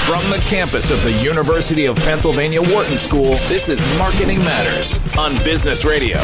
From the campus of the University of Pennsylvania Wharton School, this is Marketing Matters on Business Radio.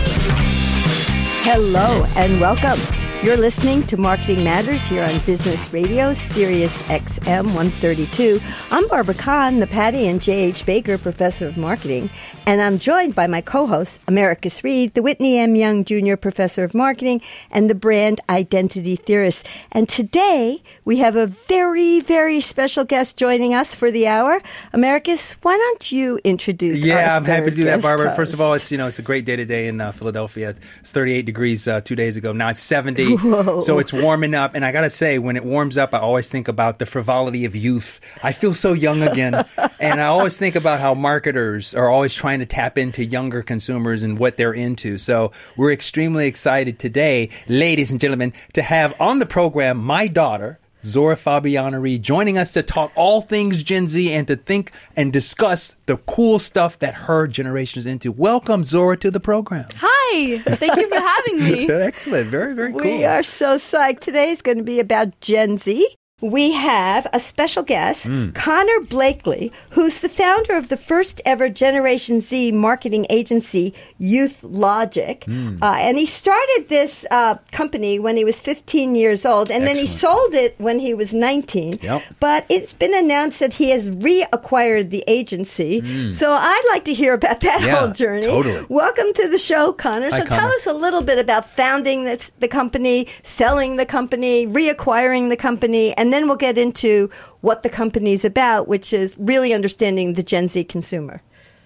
Hello and welcome. You're listening to Marketing Matters here on Business Radio, Sirius XM 132. I'm Barbara Kahn, the Patty and J.H. Baker Professor of Marketing, and I'm joined by my co-host, Americus Reed, the Whitney M. Young Jr. Professor of Marketing, and the Brand Identity Theorist. And today, we have a very, very special guest joining us for the hour. Americus, why don't you introduce our I'm happy to do that, Barbara. host. First of all, it's a great day today in Philadelphia. It's 38 degrees 2 days ago. Now it's 70. Whoa. So it's warming up. And I got to say, when it warms up, I always think about the frivolity of youth. I feel so young again. And I always think about how marketers are always trying to tap into younger consumers and what they're into. So we're extremely excited today, ladies and gentlemen, to have on the program my daughter, Zora Fabiana Reed, joining us to talk all things Gen Z and to think and discuss the cool stuff that her generation is into. Welcome, Zora, to the program. Hi. Thank you for having me. Excellent. Very, very cool. We are so psyched. Today is going to be about Gen Z. We have a special guest, Connor Blakely, who's the founder of the first ever Generation Z marketing agency, Youth Logic. And he started this company when he was 15 years old, and then he sold it when he was 19. Yep. But it's been announced that he has reacquired the agency. So I'd like to hear about that whole journey. Totally. Welcome to the show, Connor. Hi, So Connor. tell us a little bit about founding the company, selling the company, reacquiring the company, and then we'll get into what the company's about, which is really understanding the Gen Z consumer.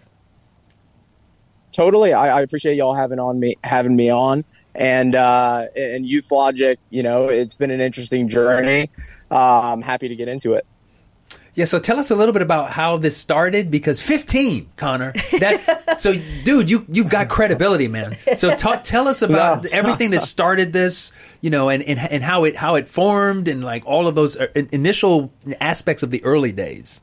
Totally. I appreciate y'all having me on. And Youth Logic, it's been an interesting journey. I'm happy to get into it. Yeah, so tell us a little bit about how this started, because 15, Connor. So, dude, you've got credibility, man. So tell us about everything that started this, and how it formed, and like all of those initial aspects of the early days.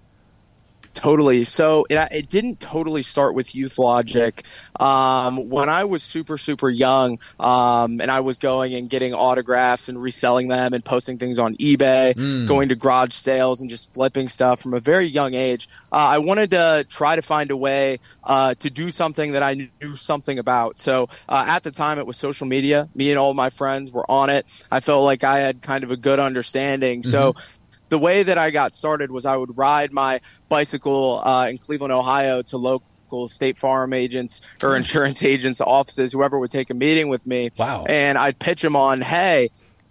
Totally. So it didn't totally start with Youth Logic. When I was super, super young, and I was going and getting autographs and reselling them and posting things on eBay, going to garage sales and just flipping stuff from a very young age, I wanted to try to find a way to do something that I knew something about. So at the time, it was social media. Me and all my friends were on it. I felt like I had kind of a good understanding. So the way that I got started was I would ride my bicycle in Cleveland, Ohio to local State Farm agents or insurance agents' offices, whoever would take a meeting with me. Wow. And I'd pitch them on, hey,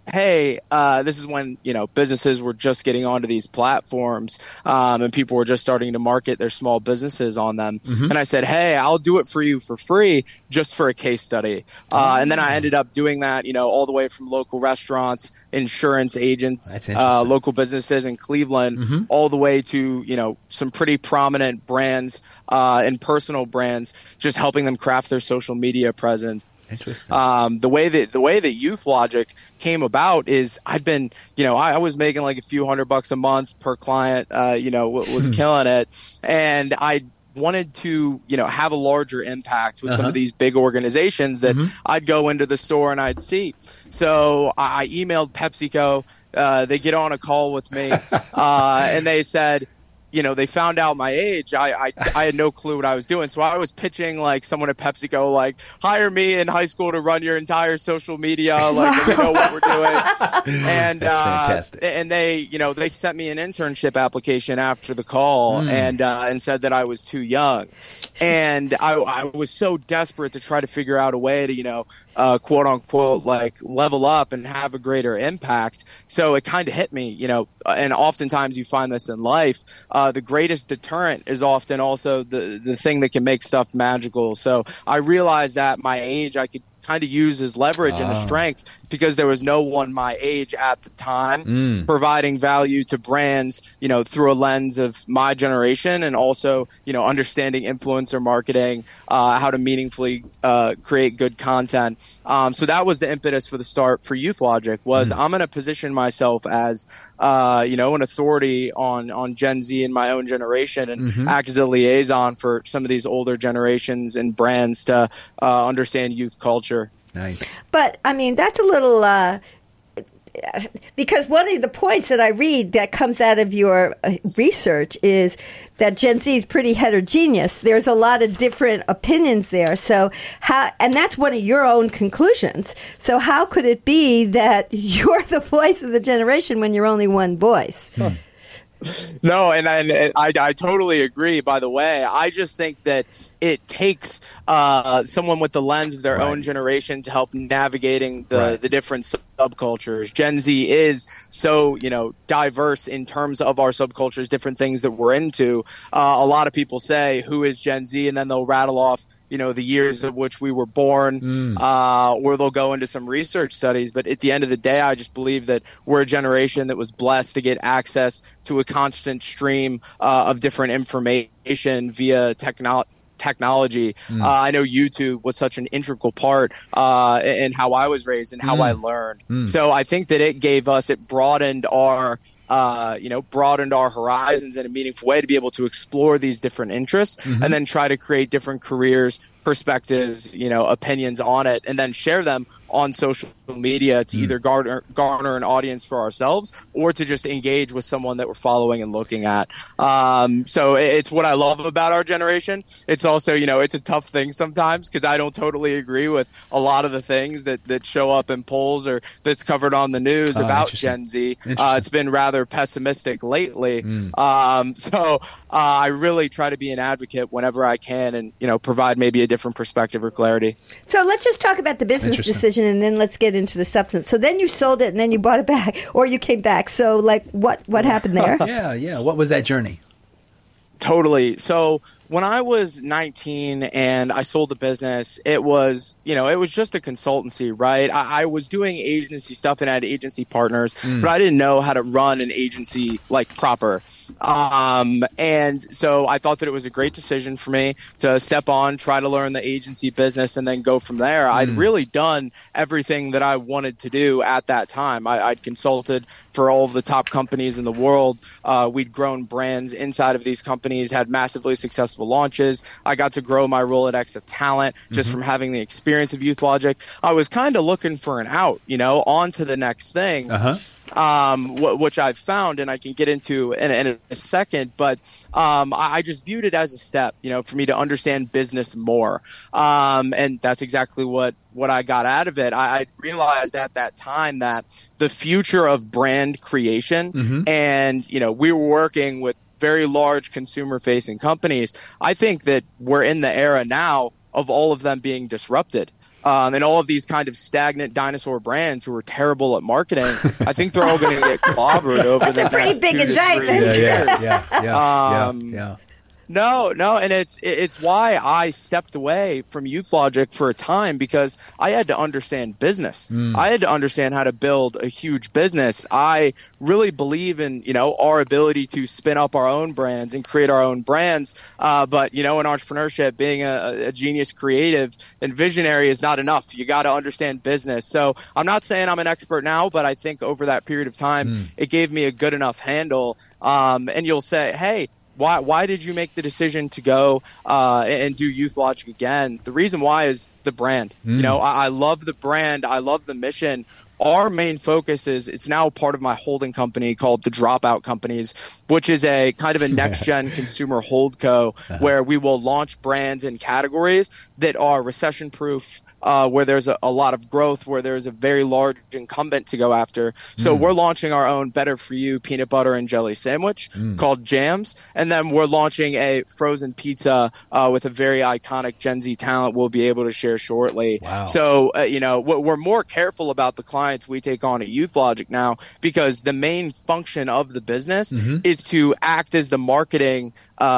this is when, businesses were just getting onto these platforms, and people were just starting to market their small businesses on them. And I said, hey, I'll do it for you for free just for a case study. And then I ended up doing that, all the way from local restaurants, insurance agents, local businesses in Cleveland, all the way to, some pretty prominent brands, and personal brands, just helping them craft their social media presence. The way that Youth Logic came about is I'd been, I was making like a few $100 a month per client, was killing it. And I wanted to, have a larger impact with some of these big organizations that I'd go into the store and I'd see. So I emailed PepsiCo. They get on a call with me, and they said, they found out my age. I had no clue what I was doing. So I was pitching like someone at PepsiCo, like, hire me in high school to run your entire social media. Like, we know what we're doing. And, That's fantastic. And they, they sent me an internship application after the call and said that I was too young. And I was so desperate to try to figure out a way to, quote unquote, like level up and have a greater impact. So it kind of hit me, and oftentimes you find this in life. The greatest deterrent is often also the thing that can make stuff magical. So I realized that my age, I could kind of use as leverage and a strength because there was no one my age at the time providing value to brands, through a lens of my generation and also, understanding influencer marketing, how to meaningfully create good content. So that was the impetus for the start for Youth Logic was I'm going to position myself as, an authority on Gen Z in my own generation and act as a liaison for some of these older generations and brands to understand youth culture. Nice. But, I mean, that's a little because one of the points that I read that comes out of your research is that Gen Z is pretty heterogeneous. There's a lot of different opinions there. So and that's one of your own conclusions. So how could it be that you're the voice of the generation when you're only one voice? No, and I totally agree, by the way. I just think that it takes someone with the lens of their own generation to help navigating the different subcultures. Gen Z is so, diverse in terms of our subcultures, different things that we're into. A lot of people say, who is Gen Z? And then they'll rattle off the years of which we were born, or they'll go into some research studies. But at the end of the day, I just believe that we're a generation that was blessed to get access to a constant stream of different information via technology. I know YouTube was such an integral part in how I was raised and how I learned. So I think that it broadened our horizons in a meaningful way to be able to explore these different interests and then try to create different careers, perspectives, opinions on it, and then share them on social media to either garner an audience for ourselves or to just engage with someone that we're following and looking at. So it's what I love about our generation. It's also, it's a tough thing sometimes because I don't totally agree with a lot of the things that show up in polls or that's covered on the news about Gen Z. It's been rather pessimistic lately. So I really try to be an advocate whenever I can and, provide maybe a different perspective or clarity. So let's just talk about the business decision and then let's get into the substance. So then you sold it and then you bought it back or you came back. So what happened there? Yeah. What was that journey? Totally. So when I was 19 and I sold the business, it was just a consultancy, right? I was doing agency stuff and I had agency partners, but I didn't know how to run an agency like proper. And so I thought that it was a great decision for me to step on, try to learn the agency business and then go from there. I'd really done everything that I wanted to do at that time. I'd consulted for all of the top companies in the world. We'd grown brands inside of these companies, had massively successful launches. I got to grow my Rolodex of talent just from having the experience of YouthLogic. I was kind of looking for an out, on to the next thing. Which I've found and I can get into in a second, but I just viewed it as a step, for me to understand business more. And that's exactly what I got out of it. I realized at that time that the future of brand creation and, we were working with very large consumer-facing companies. I think that we're in the era now of all of them being disrupted. And all of these kind of stagnant dinosaur brands who are terrible at marketing, I think they're all going to get clobbered over the next 2 to 3 years. Yeah. No, and it's why I stepped away from YouthLogic for a time because I had to understand business. I had to understand how to build a huge business. I really believe in, our ability to spin up our own brands and create our own brands. But, in entrepreneurship, being a genius creative and visionary is not enough. You got to understand business. So I'm not saying I'm an expert now, but I think over that period of time, it gave me a good enough handle. And you'll say, hey, why did you make the decision to go and do YouthLogic again? The reason why is the brand. I love the brand. I love the mission. Our main focus is it's now part of my holding company called the Dropout Companies, which is a kind of a next-gen consumer holdco where we will launch brands and categories that are recession-proof, where there's a lot of growth, where there's a very large incumbent to go after. So we're launching our own Better For You peanut butter and jelly sandwich called Jams. And then we're launching a frozen pizza with a very iconic Gen Z talent we'll be able to share shortly. Wow. So, we're more careful about the clients we take on at YouthLogic now because the main function of the business is to act as the marketing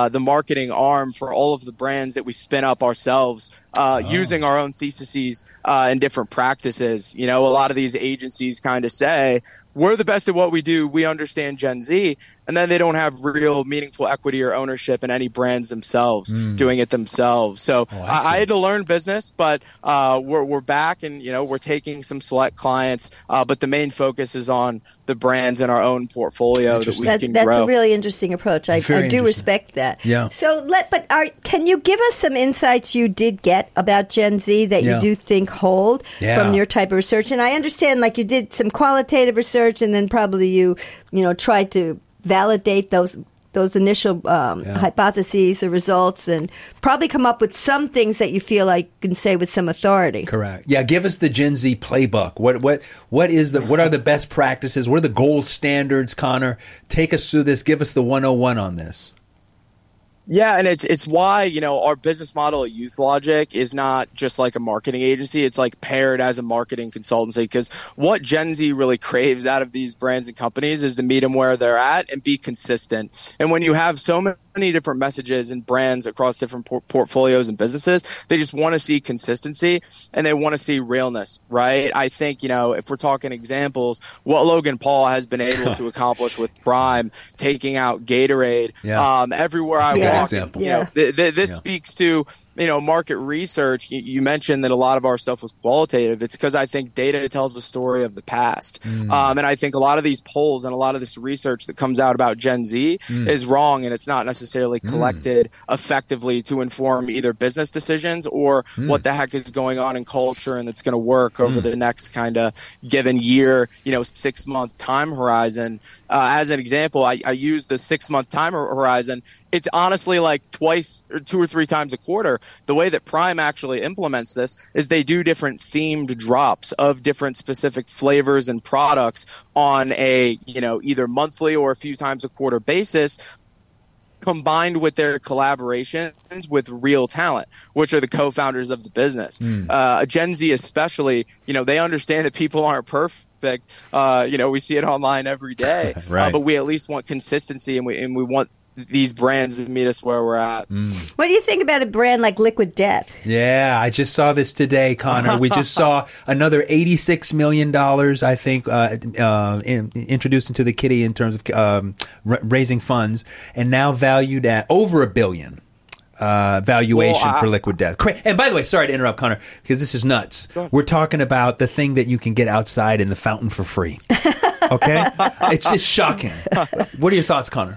arm for all of the brands that we spin up ourselves, using our own theses and different practices. A lot of these agencies kind of say, we're the best at what we do. We understand Gen Z. And then they don't have real meaningful equity or ownership in any brands themselves, doing it themselves. So I had to learn business, but we're back and, we're taking some select clients. But the main focus is on the brands in our own portfolio that we can grow. That's a really interesting approach. I do respect like that. Yeah. So can you give us some insights you did get about Gen Z that you do think hold from your type of research? And I understand, like, you did some qualitative research, and then probably you tried to validate those initial hypotheses, the results, and probably come up with some things that you feel like you can say with some authority. Correct. Yeah, give us the Gen Z playbook. What are the best practices? What are the gold standards, Connor? Take us through this. Give us the 101 on this. Yeah, and it's why, our business model at Youth Logic is not just like a marketing agency. It's like paired as a marketing consultancy, because what Gen Z really craves out of these brands and companies is to meet them where they're at and be consistent. And when you have so many different messages and brands across different portfolios and businesses, they just want to see consistency and they want to see realness, right? I think, if we're talking examples, what Logan Paul has been able to accomplish with Prime, taking out Gatorade, everywhere I walk. Example. This speaks to, market research. You mentioned that a lot of our stuff was qualitative. It's because I think data tells the story of the past. And I think a lot of these polls and a lot of this research that comes out about Gen Z is wrong, and it's not necessarily collected effectively to inform either business decisions or what the heck is going on in culture and that's going to work over the next kind of given year, 6-month time horizon. As an example, I use the 6-month time horizon. It's honestly like twice or 2 or 3 times a quarter. The way that Prime actually implements this is they do different themed drops of different specific flavors and products on a, either monthly or a few times a quarter basis, combined with their collaborations with real talent, which are the co-founders of the business. Gen Z especially, they understand that people aren't perfect. We see it online every day, right. But we at least want consistency, and we want these brands to meet us where we're at. What do you think about a brand like Liquid Death? Yeah, I just saw this today, Connor. We just saw another $86 million, I think, introduced into the kitty in terms of raising funds, and now valued at over $1 billion. Valuation for Liquid Death. And by the way, sorry to interrupt, Connor, because this is nuts. We're talking about the thing that you can get outside in the fountain for free. Okay? It's just shocking. What are your thoughts, Connor?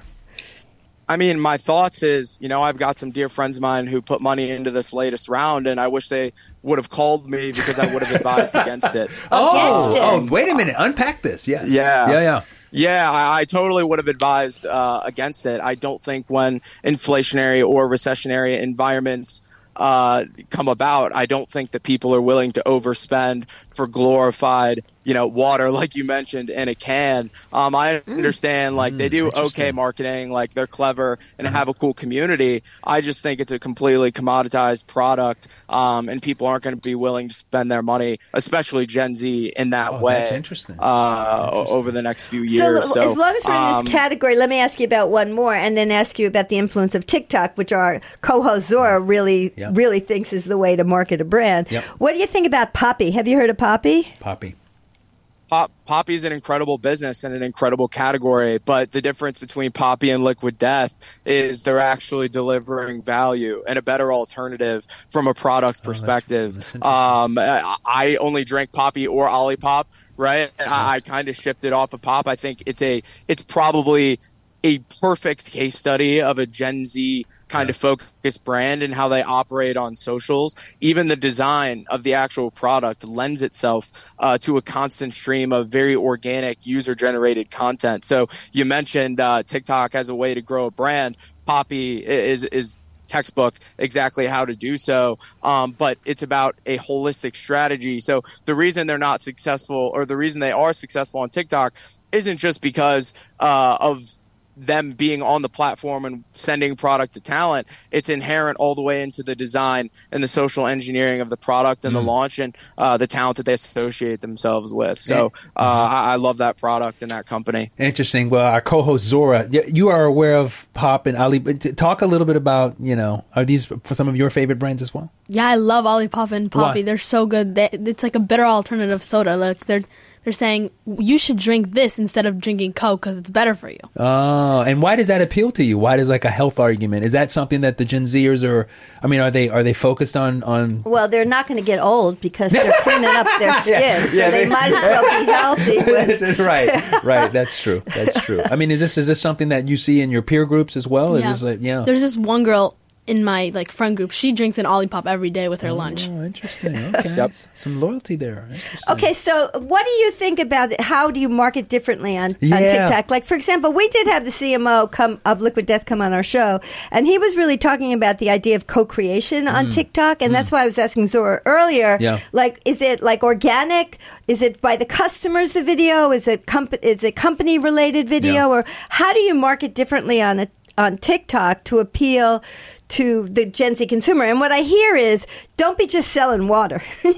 I mean, my thoughts is, I've got some dear friends of mine who put money into this latest round, and I wish they would have called me because I would have advised against it. Wait a minute. Unpack this. Yeah. Yeah, I totally would have advised against it. I don't think when inflationary or recessionary environments come about, I don't think that people are willing to overspend for glorified, water, like you mentioned, in a can. I understand, they do okay marketing, they're clever and have a cool community. I just think it's a completely commoditized product, and people aren't going to be willing to spend their money, especially Gen Z, in that way. That's interesting. Over the next few years. So as long as we're in this category, let me ask you about one more, and then ask you about the influence of TikTok, which our co-host Zora really thinks is the way to market a brand. Yep. What do you think about Poppy? Have you heard of Poppy? Poppy is an incredible business and an incredible category, but the difference between Poppy and Liquid Death is they're actually delivering value and a better alternative from a product perspective. I only drank Poppy or Olipop, right? I kind of shifted off of Pop. I think it's probably a perfect case study of a Gen Z kind of focused brand and how they operate on socials. Even the design of the actual product lends itself to a constant stream of very organic user-generated content. So you mentioned TikTok as a way to grow a brand. Poppy is textbook exactly how to do so, but it's about a holistic strategy. So the reason they're not successful, or the reason they are successful on TikTok, isn't just because of them being on the platform and sending product to talent. It's inherent all the way into the design and the social engineering of the product and the launch and the talent that they associate themselves with. So I love that product and that company. Interesting. Well, our co-host Zora, you are aware of Pop and Ali. Talk a little bit about, are these for some of your favorite brands as well? Yeah, I love Olipop and Poppy. Why? They're so good. It's like a bitter alternative soda. They're they're saying you should drink this instead of drinking Coke because it's better for you. Oh, and why does that appeal to you? Why does like a health argument? Is that something that the Gen Zers are? I mean, are they focused on? Well, they're not going to get old because they're cleaning up their skin, so they might as well be healthy. Right. That's true. I mean, is this something that you see in your peer groups as well? Yeah. Is this There's this one girl in my friend group. She drinks an Olipop every day with her lunch. Oh, interesting. Okay. Some loyalty there. Okay, so what do you think about it? How do you market differently on TikTok? Like, for example, we did have the CMO of Liquid Death come on our show, and he was really talking about the idea of co-creation on TikTok, and that's why I was asking Zora earlier. Yeah. Like, is it like organic? Is it by the customers, the video? Is it company-related video? Yeah. Or how do you market differently on TikTok to appeal to the Gen Z consumer? And what I hear is, don't be just selling water. Be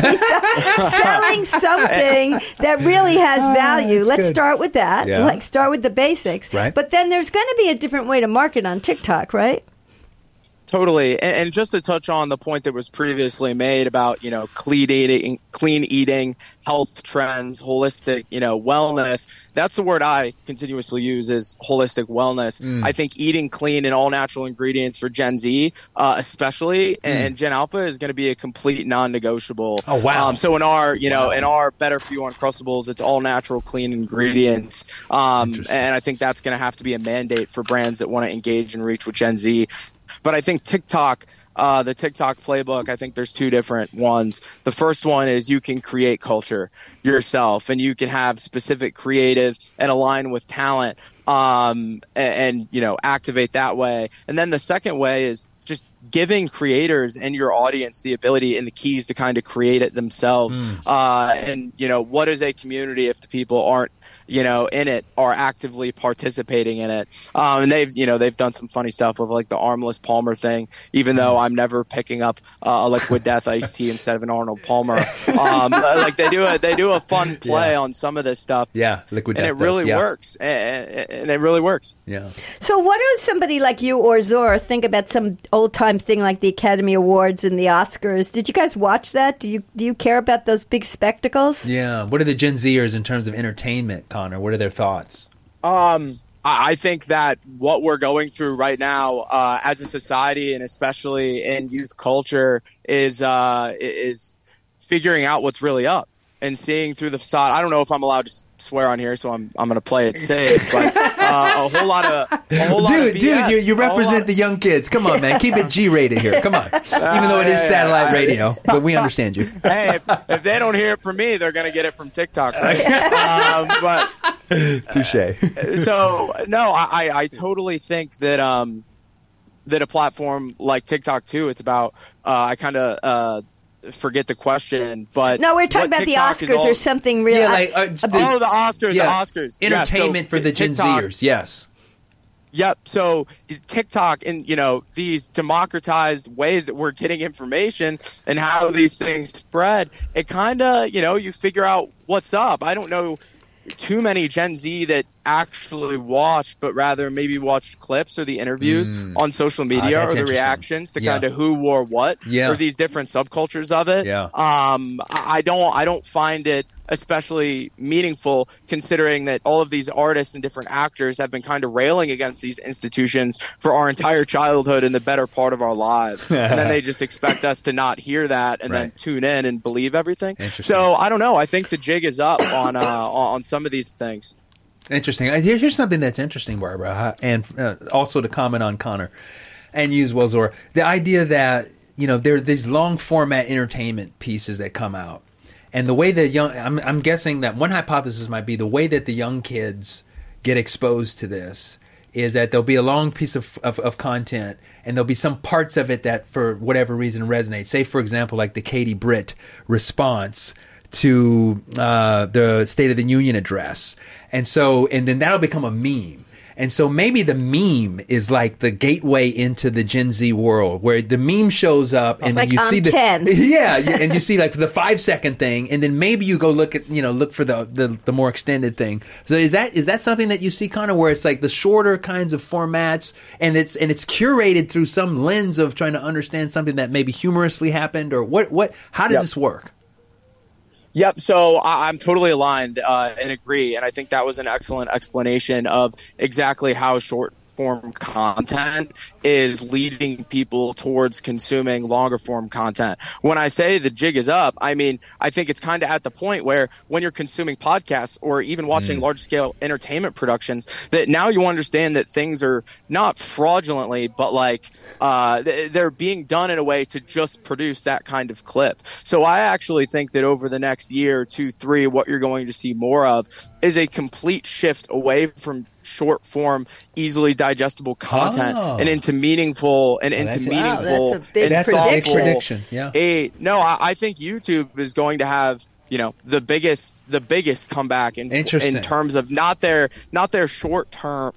selling something that really has value. Let's start with that. Yeah. Start with the basics. Right. But then there's going to be a different way to market on TikTok, right? Totally. And just to touch on the point that was previously made about, clean eating, health trends, holistic, wellness, that's the word I continuously use is holistic wellness. I think eating clean and all natural ingredients for Gen Z, especially, and Gen Alpha is going to be a complete non-negotiable. Oh, wow. So in our, in our Better For You Uncrustables, it's all natural, clean ingredients. And I think that's going to have to be a mandate for brands that want to engage and reach with Gen Z. But I think TikTok, the TikTok playbook, I think there's two different ones. The first one is you can create culture yourself, and you can have specific creative and align with talent, and activate that way. And then the second way is just giving creators and your audience the ability and the keys to kind of create it themselves. And what is a community if the people aren't, in it, are actively participating in it? And they've done some funny stuff with like the Armless Palmer thing, even though I'm never picking up a Liquid Death iced tea instead of an Arnold Palmer. They do a fun play on some of this stuff. Yeah, Liquid Death. And it really works. And it really works. Yeah. So what does somebody like you or Zora think about some old-time thing like the Academy Awards and the Oscars? Did you guys watch that? Do you care about those big spectacles? Yeah. What are the Gen Zers in terms of entertainment, Connor? What are their thoughts? I think that what we're going through right now as a society, and especially in youth culture, is figuring out what's really up and seeing through the facade. I don't know if I'm allowed to swear on here, so I'm going to play it safe. But a whole lot of BS, dude, you represent the young kids. Come on, man, keep it G-rated here. Come on, even though it is satellite radio, but we understand you. Hey, if they don't hear it from me, they're going to get it from TikTok, right? But touche. So no, I totally think that that a platform like TikTok too. It's about I kind of. Forget the question, but no, we're talking about TikTok the Oscars or something real. the Oscars, the Oscars, entertainment for the Gen Zers, yes. Yep. So TikTok and these democratized ways that we're getting information and how these things spread, it kind of you figure out what's up. I don't know too many Gen Z that actually watched, but rather maybe watched clips or the interviews on social media or the reactions to kind of who wore what or these different subcultures of it. Yeah. I don't find it especially meaningful, considering that all of these artists and different actors have been kind of railing against these institutions for our entire childhood and the better part of our lives. And then they just expect us to not hear that and then tune in and believe everything. So I don't know. I think the jig is up on some of these things. Interesting. Here's something that's interesting, Barbara, and also to comment on Connor and you as well, Zora. The idea that, there are these long format entertainment pieces that come out. And the way that I'm guessing that one hypothesis might be the way that the young kids get exposed to this is that there'll be a long piece of content and there'll be some parts of it that for whatever reason resonate. Say, for example, like the Katie Britt response to the State of the Union address. And then that'll become a meme. And so maybe the meme is like the gateway into the Gen Z world, where the meme shows up and like then you see 10. and you see like the 5-second thing, and then maybe you go look for the more extended thing. So is that something that you see, Connor, where it's like the shorter kinds of formats, and it's curated through some lens of trying to understand something that maybe humorously happened, or what? How does this work? Yep. So I'm totally aligned and agree. And I think that was an excellent explanation of exactly how short form content is leading people towards consuming longer form content. When I say the jig is up, I mean, I think it's kind of at the point where when you're consuming podcasts or even watching large scale entertainment productions, that now you understand that things are not fraudulently, but like they're being done in a way to just produce that kind of clip. So I actually think that over the next year, 2, 3, what you're going to see more of is a complete shift away from short form, easily digestible content and into meaningful and that's a big prediction. Yeah. I think YouTube is going to have, the biggest comeback in terms of not their short term,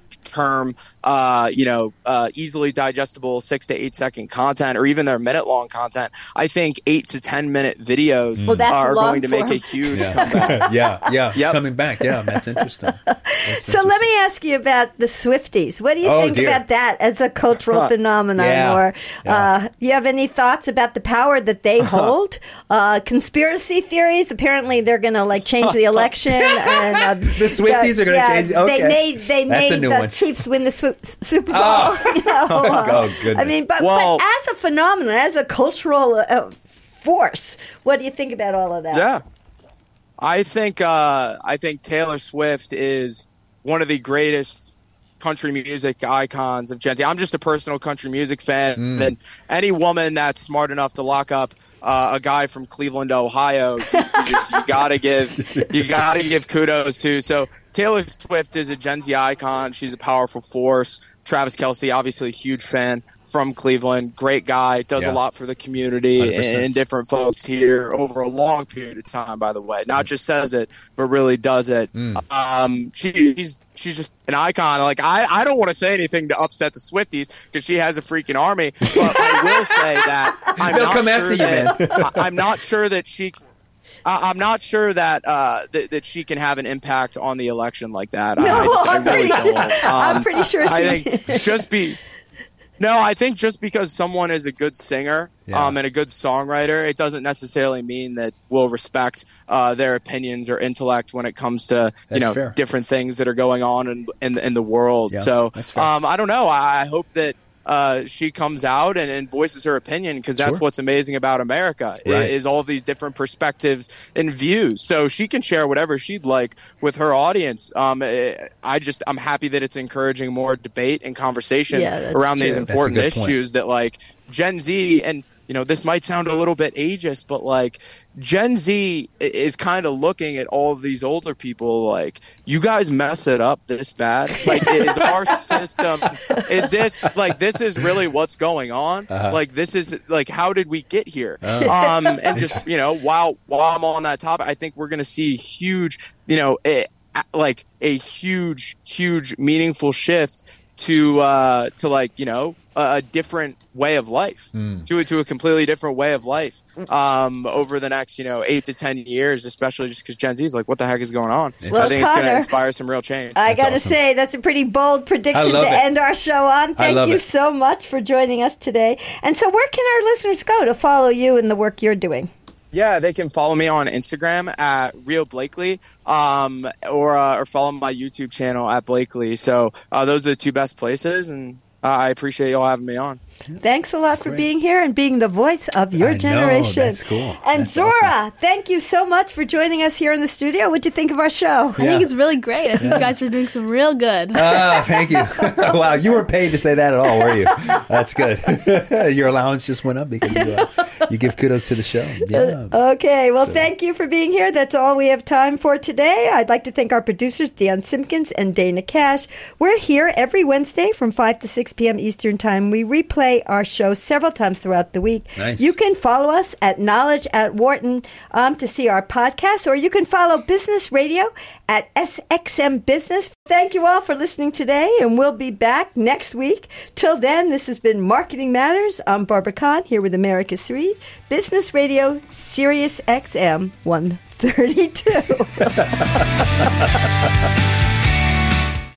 easily digestible 6 to 8 second content or even their minute long content. I think 8 to 10 minute videos are going to make a huge comeback. It's coming back. Yeah, that's interesting. So let me ask you about the Swifties. What do you think about that as a cultural phenomenon? Or you have any thoughts about the power that they hold? Conspiracy theories. Apparently, they're going to change the election, and the Swifties are going to change. Okay, they made the Chiefs win the Super Bowl. Oh goodness! I mean, but as a phenomenon, as a cultural force, what do you think about all of that? Yeah, I think Taylor Swift is one of the greatest country music icons of Gen Z. I'm just a personal country music fan, and any woman that's smart enough to lock up a guy from Cleveland, Ohio, you gotta give kudos to. So Taylor Swift is a Gen Z icon. She's a powerful force. Travis Kelce, obviously a huge fan from Cleveland. Great guy. Does a lot for the community and different folks here over a long period of time, by the way. Not just says it, but really does it. She's just an icon. I don't want to say anything to upset the Swifties because she has a freaking army. But I will say that I'm not sure that she I'm not sure that that she can have an impact on the election like that. I'm pretty sure she. I think just because someone is a good singer and a good songwriter, it doesn't necessarily mean that we'll respect their opinions or intellect when it comes to different things that are going on in the world. So I don't know. I hope that she comes out and voices her opinion because that's what's amazing about America is all of these different perspectives and views. So she can share whatever she'd like with her audience. I'm happy that it's encouraging more debate and conversation around these important issues that Gen Z and this might sound a little bit ageist, but Gen Z is kind of looking at all of these older people you guys mess it up this bad. Is our system, is this this is really what's going on? This is how did we get here? And just, while I'm on that topic, I think we're going to see huge, a huge meaningful shift to a different way of life, to a completely different way of life over the next 8 to 10 years, especially just because Gen Z is what the heck is going on? Well, I think it's going to inspire some real change. I got to say that's a pretty bold prediction to end our show on. Thank you so much for joining us today. And so, where can our listeners go to follow you and the work you're doing? Yeah, they can follow me on Instagram at Real Blakely, or follow my YouTube channel at Blakely. So those are the two best places, and I appreciate y'all having me on. Thanks a lot for being here and being the voice of your generation. That's cool. And that's Zora, thank you so much for joining us here in the studio. What'd you think of our show? I think it's really great. I think you guys are doing some real good. Thank you. Wow, you weren't paid to say that at all, were you? That's good. Your allowance just went up because you give kudos to the show. Yeah. Okay, well, thank you for being here. That's all we have time for today. I'd like to thank our producers, Deion Simpkins and Dana Cash. We're here every Wednesday from 5 to 6 p.m. Eastern Time. We replay our show several times throughout the week. Nice. You can follow us at Knowledge at Wharton to see our podcast, or you can follow Business Radio at SXM Business. Thank you all for listening today, and we'll be back next week. Till then, this has been Marketing Matters. I'm Barbara Kahn here with America Reed, Business Radio, Sirius XM 132.